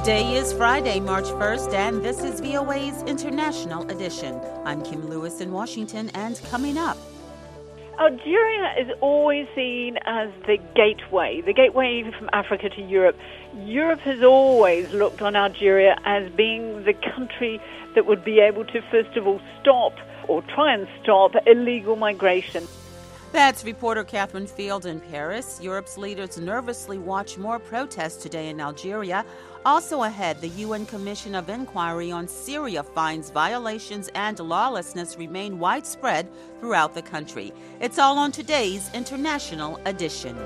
Today is Friday, March 1st, and this is VOA's International Edition. I'm Kim Lewis in Washington, and coming up. Algeria is always seen as the gateway from Africa to Europe. Europe has always looked on Algeria as being the country that would be able to, first of all, stop or try and stop illegal migration. That's reporter Catherine Field in Paris. Europe's leaders nervously watch more protests today in Algeria. Also ahead, the UN Commission of Inquiry on Syria finds violations and lawlessness remain widespread throughout the country. It's all on today's International Edition.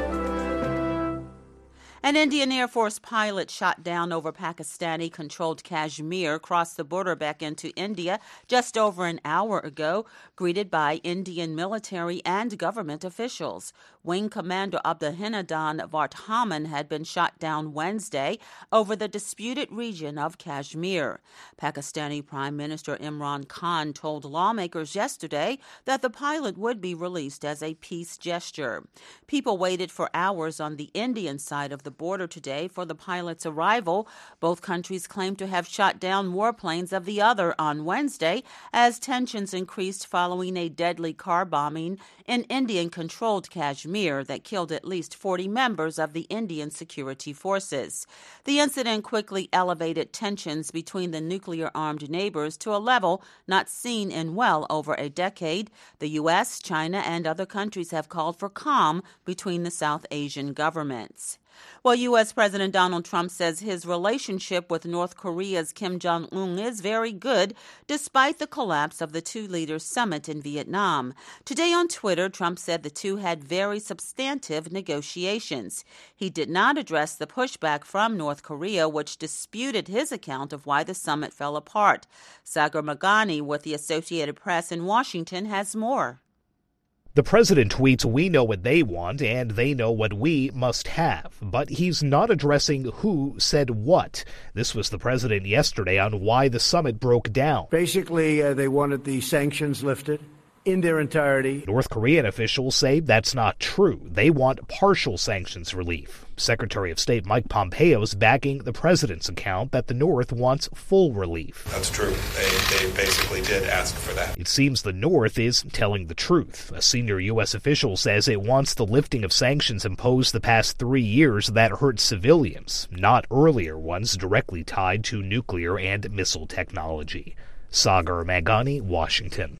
An Indian Air Force pilot shot down over Pakistani-controlled Kashmir crossed the border back into India just over an hour ago, greeted by Indian military and government officials. Wing Commander Abdulhinadan Varthaman had been shot down Wednesday over the disputed region of Kashmir. Pakistani Prime Minister Imran Khan told lawmakers yesterday that the pilot would be released as a peace gesture. People waited for hours on the Indian side of the border today for the pilot's arrival. Both countries claim to have shot down warplanes of the other on Wednesday as tensions increased following a deadly car bombing in Indian-controlled Kashmir that killed at least 40 members of the Indian security forces. The incident quickly elevated tensions between the nuclear-armed neighbors to a level not seen in well over a decade. The U.S., China, and other countries have called for calm between the South Asian governments. Well, U.S. President Donald Trump says his relationship with North Korea's Kim Jong-un is very good, despite the collapse of the two leaders' summit in Vietnam. Today on Twitter, Trump said the two had very substantive negotiations. He did not address the pushback from North Korea, which disputed his account of why the summit fell apart. Sagar Meghani with the Associated Press in Washington has more. The president tweets, "We know what they want, and they know what we must have." But he's not addressing who said what. This was the president yesterday on why the summit broke down. Basically, they wanted the sanctions lifted in their entirety. North Korean officials say that's not true. They want partial sanctions relief. Secretary of State Mike Pompeo is backing the president's account that the North wants full relief. That's true. They basically did ask for that. It seems the North is telling the truth. A senior U.S. official says it wants the lifting of sanctions imposed the past 3 years that hurt civilians, not earlier ones directly tied to nuclear and missile technology. Sagar Meghani, Washington.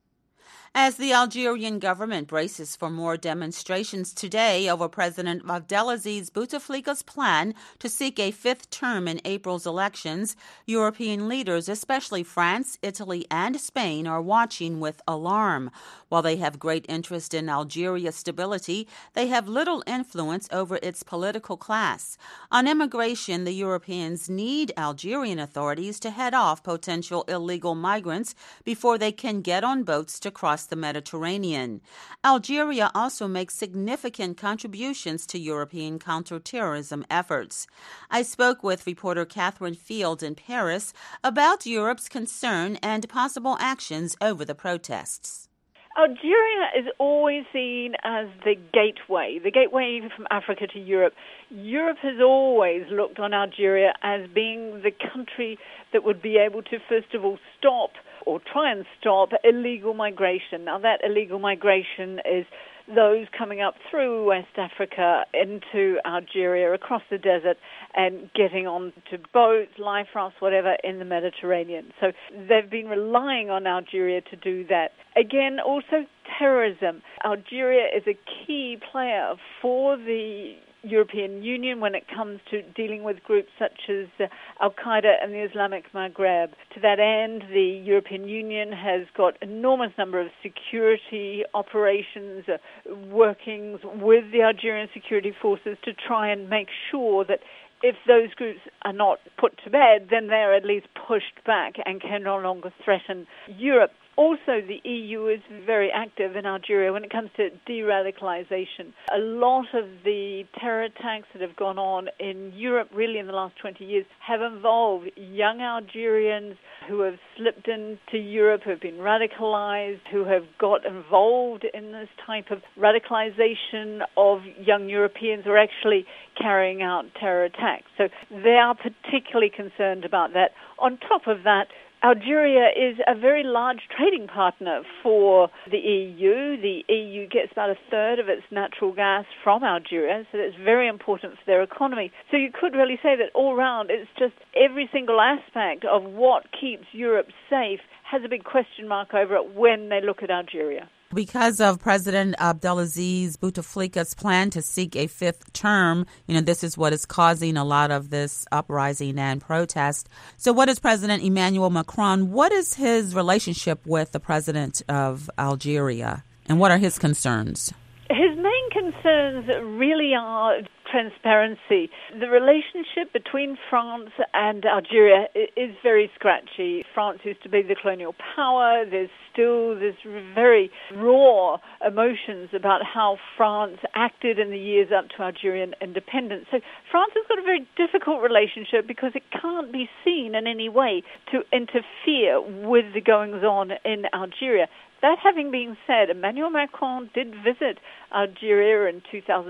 As the Algerian government braces for more demonstrations today over President Abdelaziz Bouteflika's plan to seek a fifth term in April's elections, European leaders, especially France, Italy, and Spain, are watching with alarm. While they have great interest in Algeria's stability, they have little influence over its political class. On immigration, the Europeans need Algerian authorities to head off potential illegal migrants before they can get on boats to cross the Mediterranean. Algeria also makes significant contributions to European counterterrorism efforts. I spoke with reporter Catherine Field in Paris about Europe's concern and possible actions over the protests. Algeria is always seen as the gateway from Africa to Europe. Europe has always looked on Algeria as being the country that would be able to, first of all, stop or try and stop illegal migration. Now, that illegal migration is those coming up through West Africa into Algeria, across the desert, and getting onto boats, life rafts, whatever, in the Mediterranean. So they've been relying on Algeria to do that. Again, also terrorism. Algeria is a key player for the European Union when it comes to dealing with groups such as Al-Qaeda and the Islamic Maghreb. To that end, the European Union has got enormous number of security operations, workings with the Algerian security forces to try and make sure that if those groups are not put to bed, then they're at least pushed back and can no longer threaten Europe. Also, the EU is very active in Algeria when it comes to de-radicalization. A lot of the terror attacks that have gone on in Europe really in the last 20 years have involved young Algerians who have slipped into Europe, who have been radicalized, who have got involved in this type of radicalization of young Europeans who are actually carrying out terror attacks. So they are particularly concerned about that. On top of that, Algeria is a very large trading partner for the EU. The EU gets about a third of its natural gas from Algeria, so that's very important for their economy. So you could really say that all round it's just every single aspect of what keeps Europe safe has a big question mark over it when they look at Algeria. Because of President Abdelaziz Bouteflika's plan to seek a fifth term, this is what is causing a lot of this uprising and protest. So what is President Emmanuel Macron? What is his relationship with the president of Algeria? And what are his concerns? His main concerns really are transparency. The relationship between France and Algeria is very scratchy. France used to be the colonial power. There's still this very raw emotions about how France acted in the years up to Algerian independence. So France has got a very difficult relationship because it can't be seen in any way to interfere with the goings-on in Algeria. That having been said, Emmanuel Macron did visit Algeria in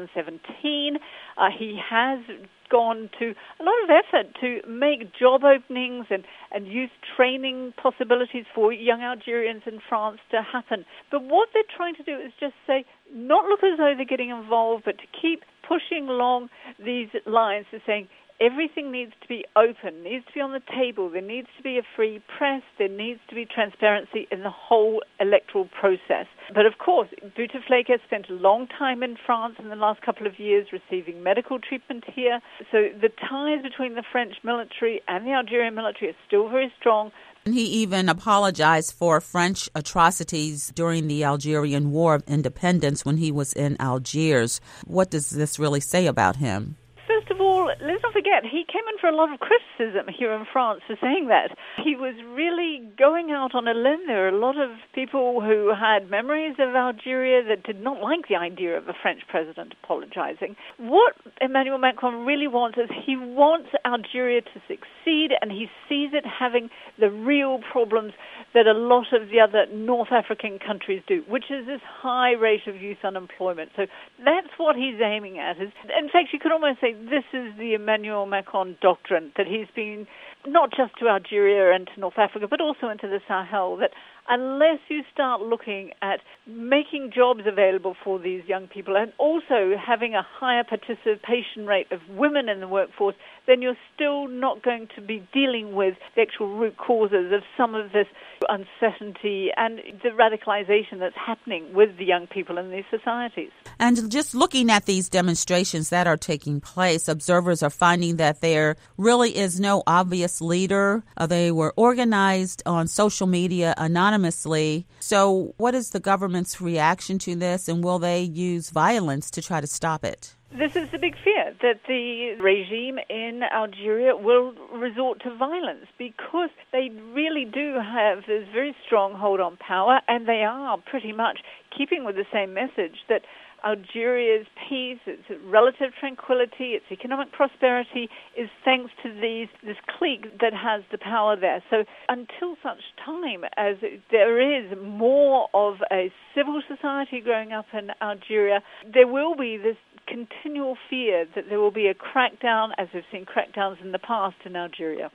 2017. He has gone to a lot of effort to make job openings and youth training possibilities for young Algerians in France to happen. But what they're trying to do is just say, not look as though they're getting involved, but to keep pushing along these lines to saying, everything needs to be open, needs to be on the table. There needs to be a free press. There needs to be transparency in the whole electoral process. But of course, Bouteflika spent a long time in France in the last couple of years receiving medical treatment here. So the ties between the French military and the Algerian military are still very strong. He even apologized for French atrocities during the Algerian War of Independence when he was in Algiers. What does this really say about him? First of all, let's not forget, he came in for a lot of criticism here in France for saying that. He was really going out on a limb. There are a lot of people who had memories of Algeria that did not like the idea of a French president apologizing. What Emmanuel Macron really wants is he wants Algeria to succeed, and he sees it having the real problems that a lot of the other North African countries do, which is this high rate of youth unemployment. So that's what he's aiming at. In fact, you could almost say this is the Emmanuel Macron doctrine, that he's been not just to Algeria and to North Africa, but also into the Sahel, that unless you start looking at making jobs available for these young people and also having a higher participation rate of women in the workforce, then you're still not going to be dealing with the actual root causes of some of this uncertainty and the radicalization that's happening with the young people in these societies. And just looking at these demonstrations that are taking place, observers are finding that there really is no obvious leader. They were organized on social media anonymously. So what is the government's reaction to this, and will they use violence to try to stop it? This is the big fear, that the regime in Algeria will resort to violence because they really do have this very strong hold on power, and they are pretty much keeping with the same message that Algeria's peace, its relative tranquility, its economic prosperity is thanks to this clique that has the power there. So until such time as there is more of a civil society growing up in Algeria, there will be this continual fear that there will be a crackdown, as we've seen crackdowns in the past in Algeria.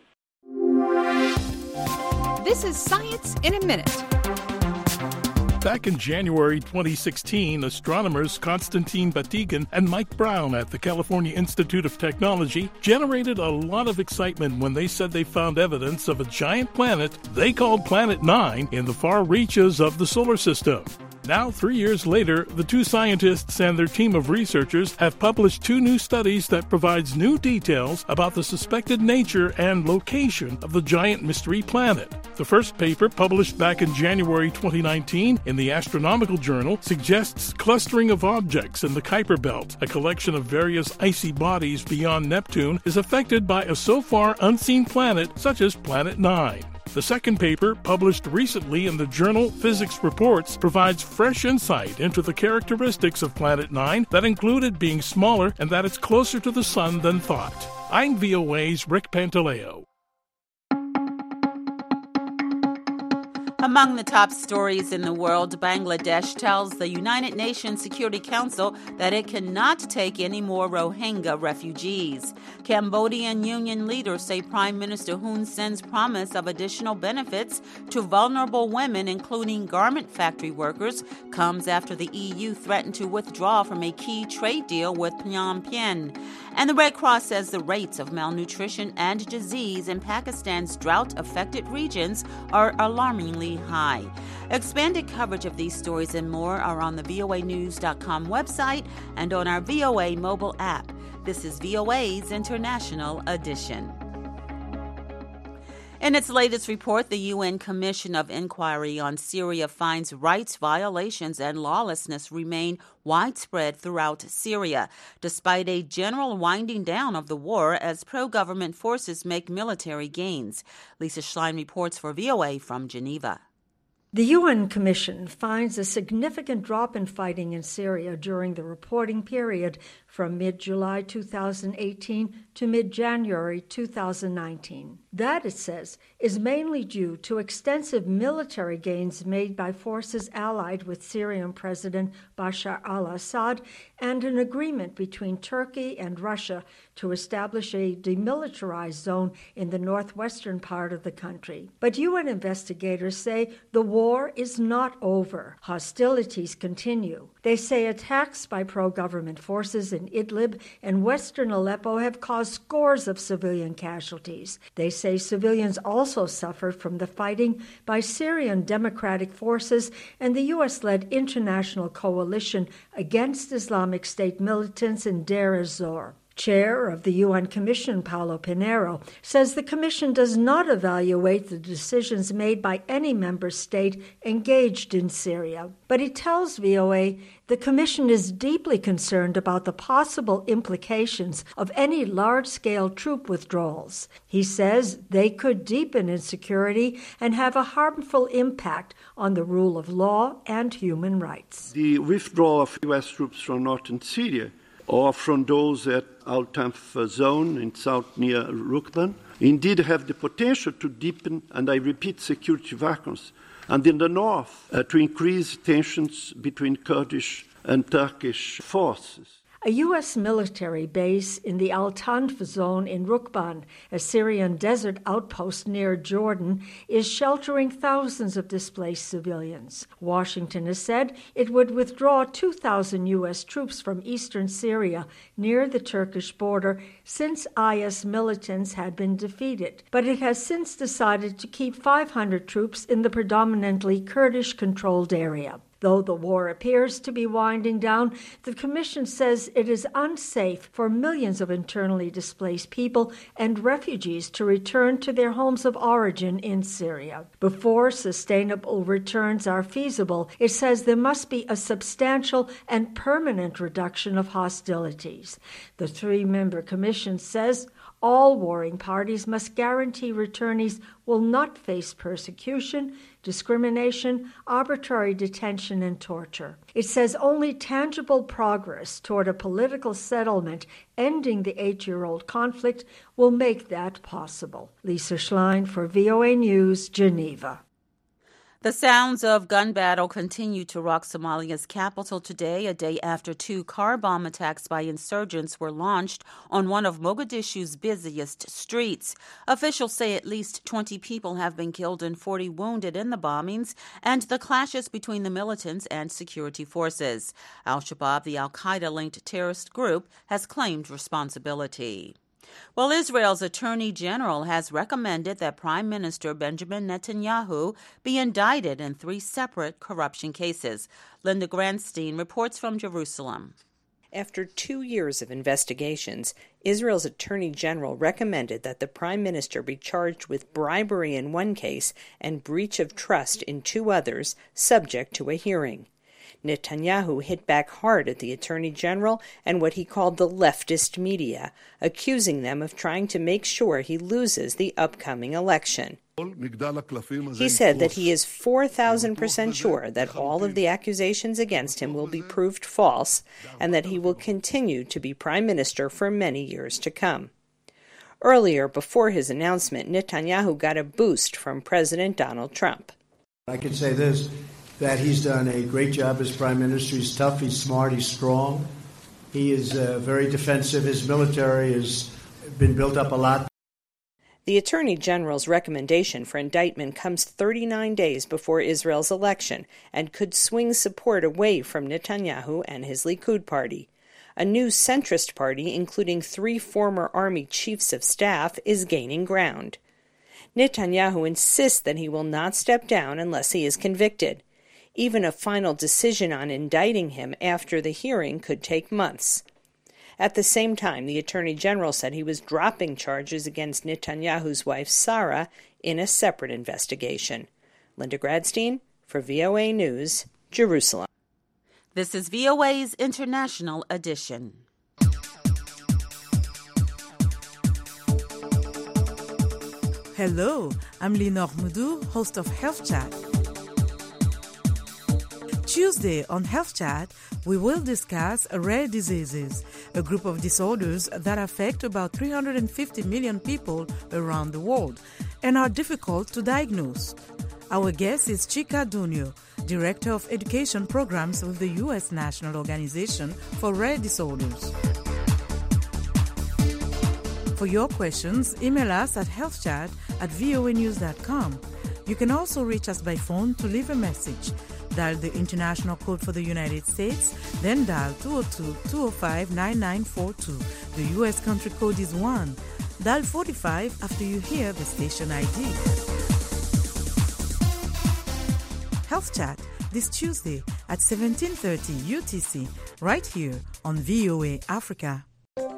This is Science in a Minute. Back in January 2016, astronomers Konstantin Batygin and Mike Brown at the California Institute of Technology generated a lot of excitement when they said they found evidence of a giant planet they called Planet 9 in the far reaches of the solar system. Now, 3 years later, the two scientists and their team of researchers have published two new studies that provides new details about the suspected nature and location of the giant mystery planet. The first paper, published back in January 2019 in the Astronomical Journal, suggests clustering of objects in the Kuiper Belt, a collection of various icy bodies beyond Neptune, is affected by a so far unseen planet such as Planet 9. The second paper, published recently in the journal Physics Reports, provides fresh insight into the characteristics of Planet 9 that included being smaller and that it's closer to the Sun than thought. I'm VOA's Rick Pantaleo. Among the top stories in the world, Bangladesh tells the United Nations Security Council that it cannot take any more Rohingya refugees. Cambodian union leaders say Prime Minister Hun Sen's promise of additional benefits to vulnerable women, including garment factory workers, comes after the EU threatened to withdraw from a key trade deal with Phnom Penh. And the Red Cross says the rates of malnutrition and disease in Pakistan's drought-affected regions are alarmingly high. Expanded coverage of these stories and more are on the voanews.com website and on our VOA mobile app. This is VOA's International Edition. In its latest report, the UN Commission of Inquiry on Syria finds rights violations and lawlessness remain widespread throughout Syria, despite a general winding down of the war as pro-government forces make military gains. Lisa Schlein reports for VOA from Geneva. The UN Commission finds a significant drop in fighting in Syria during the reporting period from mid-July 2018 to mid-January 2019. That, it says, is mainly due to extensive military gains made by forces allied with Syrian President Bashar al-Assad and an agreement between Turkey and Russia to establish a demilitarized zone in the northwestern part of the country. But UN investigators say the war is not over. Hostilities continue. They say attacks by pro-government forces in Idlib and western Aleppo have caused scores of civilian casualties. They say civilians also suffered from the fighting by Syrian democratic forces and the U.S.-led international coalition against Islamic State militants in Deir ez-Zor. Chair of the UN Commission, Paulo Pinheiro, says the Commission does not evaluate the decisions made by any member state engaged in Syria. But he tells VOA the Commission is deeply concerned about the possible implications of any large-scale troop withdrawals. He says they could deepen insecurity and have a harmful impact on the rule of law and human rights. The withdrawal of U.S. troops from northern Syria or from those at Al-Tanf zone in south near Rukban, indeed have the potential to deepen, and I repeat, security vacuums, and in the north to increase tensions between Kurdish and Turkish forces. A U.S. military base in the Al-Tanf zone in Rukban, a Syrian desert outpost near Jordan, is sheltering thousands of displaced civilians. Washington has said it would withdraw 2,000 U.S. troops from eastern Syria near the Turkish border since IS militants had been defeated. But it has since decided to keep 500 troops in the predominantly Kurdish-controlled area. Though the war appears to be winding down, the Commission says it is unsafe for millions of internally displaced people and refugees to return to their homes of origin in Syria. Before sustainable returns are feasible, it says there must be a substantial and permanent reduction of hostilities. The three-member commission says all warring parties must guarantee returnees will not face persecution, discrimination, arbitrary detention, and torture. It says only tangible progress toward a political settlement ending the 8-year-old conflict will make that possible. Lisa Schlein for VOA News, Geneva. The sounds of gun battle continue to rock Somalia's capital today, a day after 2 car bomb attacks by insurgents were launched on one of Mogadishu's busiest streets. Officials say at least 20 people have been killed and 40 wounded in the bombings and the clashes between the militants and security forces. Al-Shabaab, the al-Qaeda-linked terrorist group, has claimed responsibility. Well, Israel's Attorney General has recommended that Prime Minister Benjamin Netanyahu be indicted in 3 separate corruption cases. Linda Grandstein reports from Jerusalem. After 2 years of investigations, Israel's Attorney General recommended that the Prime Minister be charged with bribery in one case and breach of trust in 2 others, subject to a hearing. Netanyahu hit back hard at the Attorney General and what he called the leftist media, accusing them of trying to make sure he loses the upcoming election. He said that he is 4,000% sure that all of the accusations against him will be proved false and that he will continue to be prime minister for many years to come. Earlier, before his announcement, Netanyahu got a boost from President Donald Trump. I can say this, that he's done a great job as prime minister. He's tough, he's smart, he's strong. He is very defensive. His military has been built up a lot. The Attorney General's recommendation for indictment comes 39 days before Israel's election and could swing support away from Netanyahu and his Likud party. A new centrist party, including 3 former army chiefs of staff, is gaining ground. Netanyahu insists that he will not step down unless he is convicted. Even a final decision on indicting him after the hearing could take months. At the same time, the Attorney General said he was dropping charges against Netanyahu's wife, Sarah, in a separate investigation. Linda Gradstein for VOA News, Jerusalem. This is VOA's International Edition. Hello, I'm Lenore Moudou, host of Health Chat. Tuesday on Health Chat, we will discuss rare diseases, a group of disorders that affect about 350 million people around the world and are difficult to diagnose. Our guest is Chika Dunyo, Director of Education Programs with the U.S. National Organization for Rare Disorders. For your questions, email us at healthchat@voanews.com. You can also reach us by phone to leave a message. Dial the international code for the United States, then dial 202-205-9942. The U.S. country code is 1. Dial 45 after you hear the station ID. Health Chat this Tuesday at 17:30 UTC, right here on VOA Africa.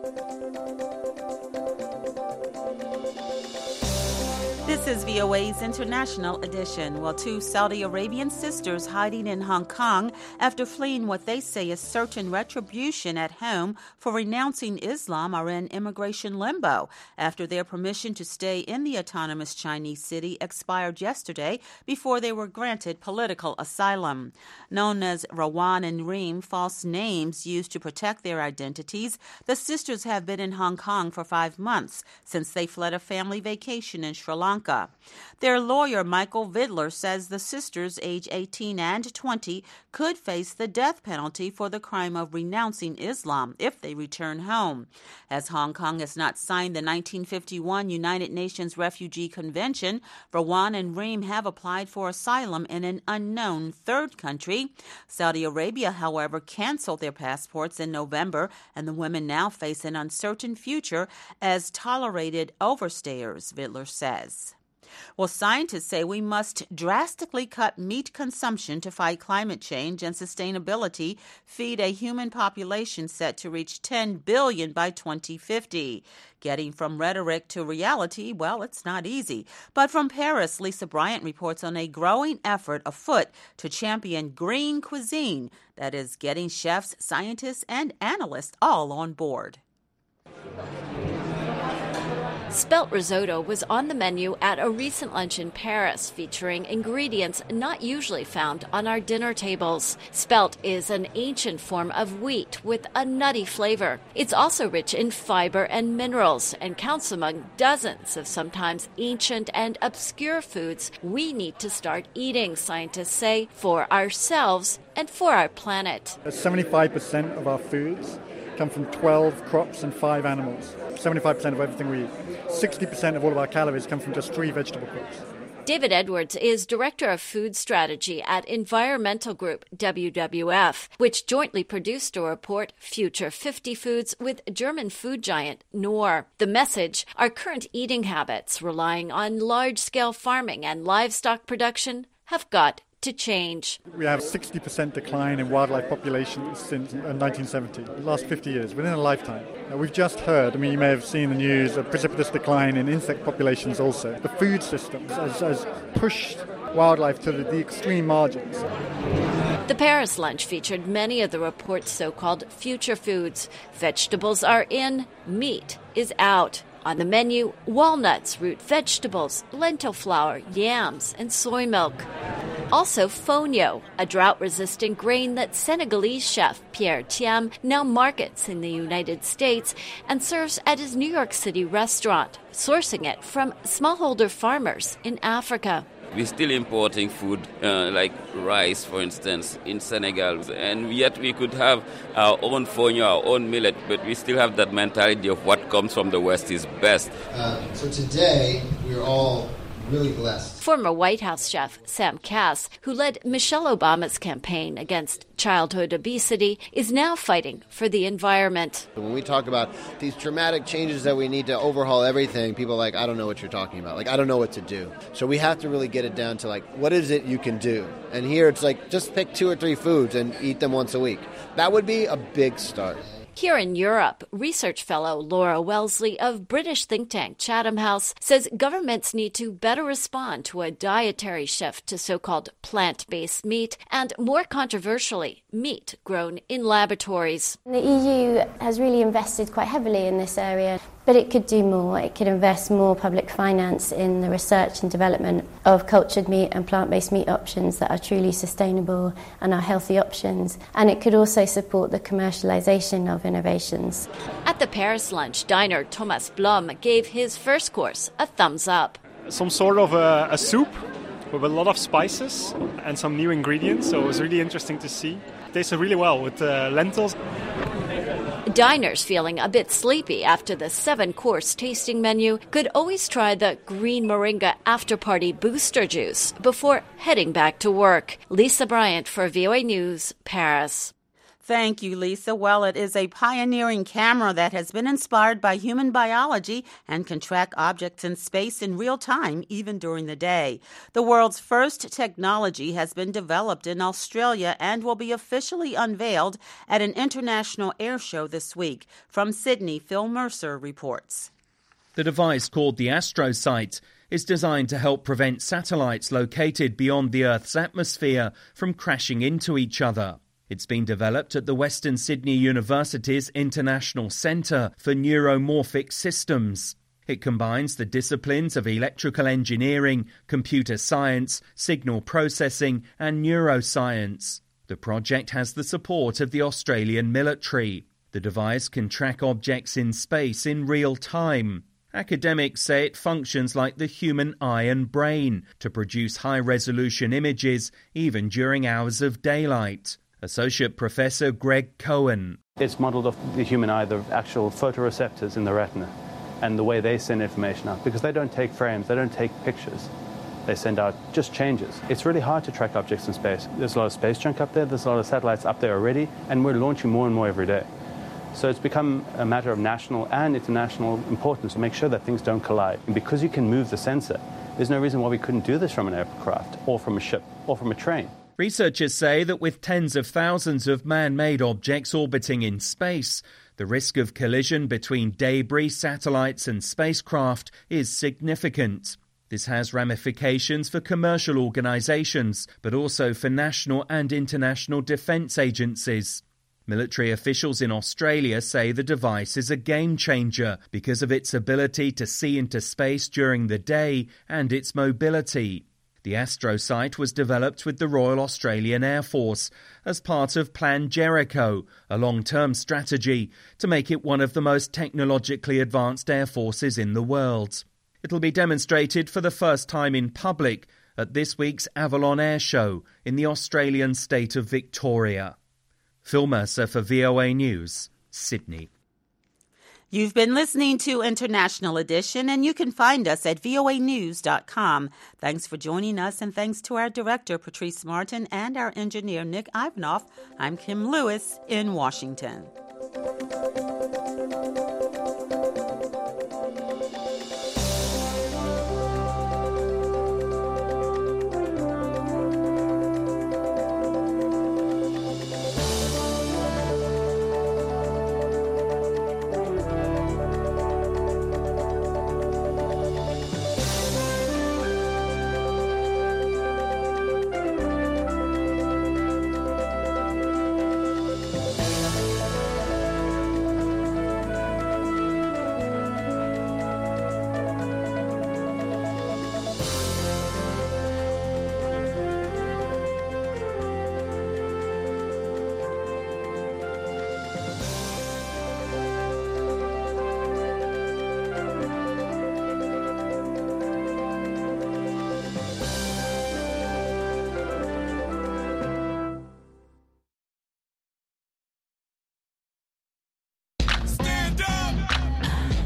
This is VOA's International Edition. Well, 2 Saudi Arabian sisters hiding in Hong Kong after fleeing what they say is certain retribution at home for renouncing Islam are in immigration limbo after their permission to stay in the autonomous Chinese city expired yesterday before they were granted political asylum. Known as Rawan and Reem, false names used to protect their identities, the sisters have been in Hong Kong for 5 months since they fled a family vacation in Sri Lanka. Their lawyer, Michael Vidler, says the sisters, age 18 and 20, could face the death penalty for the crime of renouncing Islam if they return home. As Hong Kong has not signed the 1951 United Nations Refugee Convention, Rawan and Reem have applied for asylum in an unknown third country. Saudi Arabia, however, canceled their passports in November, and the women now face an uncertain future as tolerated overstayers, Vidler says. Well, scientists say we must drastically cut meat consumption to fight climate change and sustainability, feed a human population set to reach 10 billion by 2050. Getting from rhetoric to reality, well, it's not easy. But from Paris, Lisa Bryant reports on a growing effort afoot to champion green cuisine, that is, getting chefs, scientists, and analysts all on board. Spelt risotto was on the menu at a recent lunch in Paris, featuring ingredients not usually found on our dinner tables. Spelt is an ancient form of wheat with a nutty flavor. It's also rich in fiber and minerals and counts among dozens of sometimes ancient and obscure foods we need to start eating, scientists say, for ourselves and for our planet. 75% of our foods come from 12 crops and 5 animals. 75% of everything we eat. 60% of all of our calories come from just 3 vegetable crops. David Edwards is Director of Food Strategy at environmental group WWF, which jointly produced a report, Future 50 Foods, with German food giant Knorr. The message, our current eating habits, relying on large-scale farming and livestock production, have got to change. We have 60% decline in wildlife populations since 1970, the last 50 years, within a lifetime. Now, we've just heard, you may have seen the news, a precipitous decline in insect populations also. The food system has pushed wildlife to the extreme margins. The Paris lunch featured many of the report's so-called future foods. Vegetables are in, meat is out. On the menu, walnuts, root vegetables, lentil flour, yams, and soy milk. Also fonio, a drought-resistant grain that Senegalese chef Pierre Thiam now markets in the United States and serves at his New York City restaurant, sourcing it from smallholder farmers in Africa. We're still importing food like rice, for instance, in Senegal. And yet we could have our own fonio, our own millet, but we still have that mentality of what comes from the West is best. So today, we're all really blessed. Former White House chef Sam Kass, who led Michelle Obama's campaign against childhood obesity, is now fighting for the environment. When we talk about these dramatic changes that we need to overhaul everything, people are like, I don't know what you're talking about. Like, I don't know what to do. So we have to really get it down to, like, what is it you can do? And here it's like, just pick 2 or 3 foods and eat them once a week. That would be a big start. Here in Europe, research fellow Laura Wellesley of British think tank Chatham House says governments need to better respond to a dietary shift to so-called plant-based meat and, more controversially, meat grown in laboratories. The EU has really invested quite heavily in this area, but it could do more. It could invest more public finance in the research and development of cultured meat and plant-based meat options that are truly sustainable and are healthy options. And it could also support the commercialization of innovations. At the Paris lunch, diner Thomas Blom gave his first course a thumbs up. Some sort of a soup with a lot of spices and some new ingredients, so it was really interesting to see. It tasted really well with lentils. Diners feeling a bit sleepy after the 7-course tasting menu could always try the green moringa after-party booster juice before heading back to work. Lisa Bryant for VOA News, Paris. Thank you, Lisa. Well, it is a pioneering camera that has been inspired by human biology and can track objects in space in real time, even during the day. The world's first technology has been developed in Australia and will be officially unveiled at an international air show this week. From Sydney, Phil Mercer reports. The device, called the AstroSight, is designed to help prevent satellites located beyond the Earth's atmosphere from crashing into each other. It's been developed at the Western Sydney University's International Centre for Neuromorphic Systems. It combines the disciplines of electrical engineering, computer science, signal processing and neuroscience. The project has the support of the Australian military. The device can track objects in space in real time. Academics say it functions like the human eye and brain to produce high-resolution images even during hours of daylight. Associate Professor Greg Cohen. It's modelled off the human eye, the actual photoreceptors in the retina, and the way they send information out, because they don't take frames, they don't take pictures. They send out just changes. It's really hard to track objects in space. There's a lot of space junk up there, there's a lot of satellites up there already, and we're launching more and more every day. So it's become a matter of national and international importance to make sure that things don't collide. And because you can move the sensor, there's no reason why we couldn't do this from an aircraft, or from a ship, or from a train. Researchers say that with tens of thousands of man-made objects orbiting in space, the risk of collision between debris, satellites and spacecraft is significant. This has ramifications for commercial organisations, but also for national and international defence agencies. Military officials in Australia say the device is a game-changer because of its ability to see into space during the day and its mobility. The AstroSight was developed with the Royal Australian Air Force as part of Plan Jericho, a long-term strategy to make it one of the most technologically advanced air forces in the world. It'll be demonstrated for the first time in public at this week's Avalon Air Show in the Australian state of Victoria. Phil Mercer for VOA News, Sydney. You've been listening to International Edition, and you can find us at voanews.com. Thanks for joining us, and thanks to our director, Patrice Martin, and our engineer, Nick Ivanoff. I'm Kim Lewis in Washington.